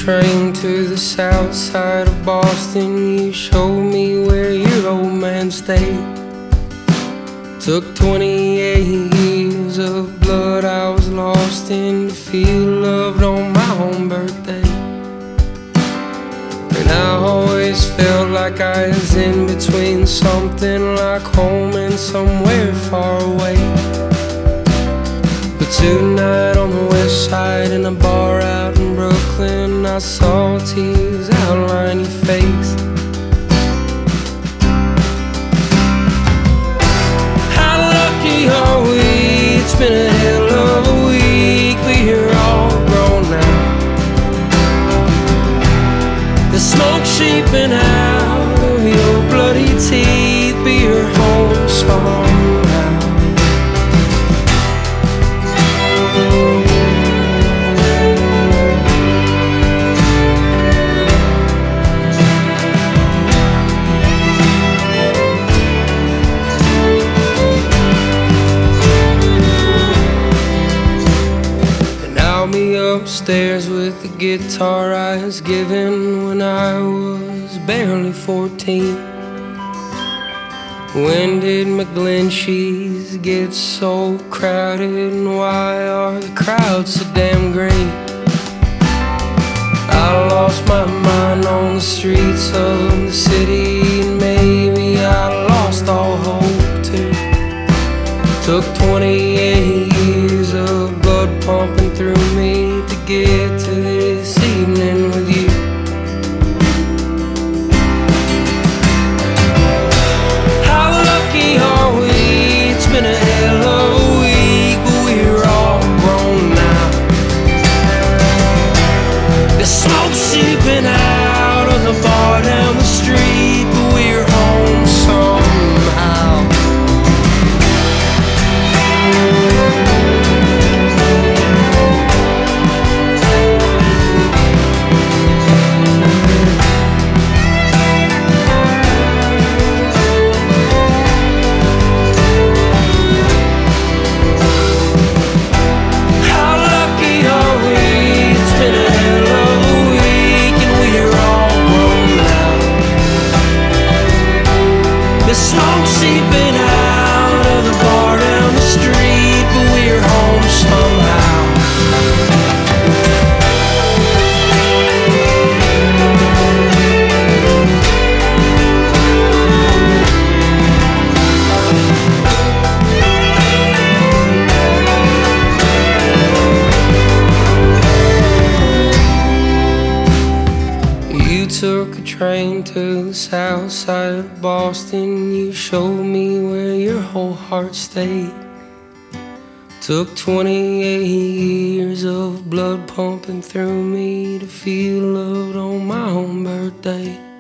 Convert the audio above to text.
train to the south side of Boston. You showed me where your old man stayed. Took 28 years of blood I was lost in to feel loved on my own birthday. And I always felt like I was in between something like home and somewhere far away. But tonight on the west side in a bar out in Brooklyn, I saw tears outline your face. How lucky are we? It's been a hell of a week, but you're all grown now. The smoke seeping out of your bloody teeth, but you're home somehow. Upstairs with the guitar I was given when I was barely 14. When did McGlinchey's get so crowded, and why are the crowds so damn great? I lost my mind on the streets of the city, and maybe I lost all hope too. Took 28 years of blood pumping through me to get to this evening with you. How lucky are we? It's been a hell of a week, but we're all grown now. The smoke seeping out of the bar down the street, but we're home somehow. The smoke seeping out of the bar down the street, but we're home somehow. You took a train to the south side of Boston. You showed me where your whole heart stayed. Took 28 years of blood pumping through me to feel loved on my own birthday.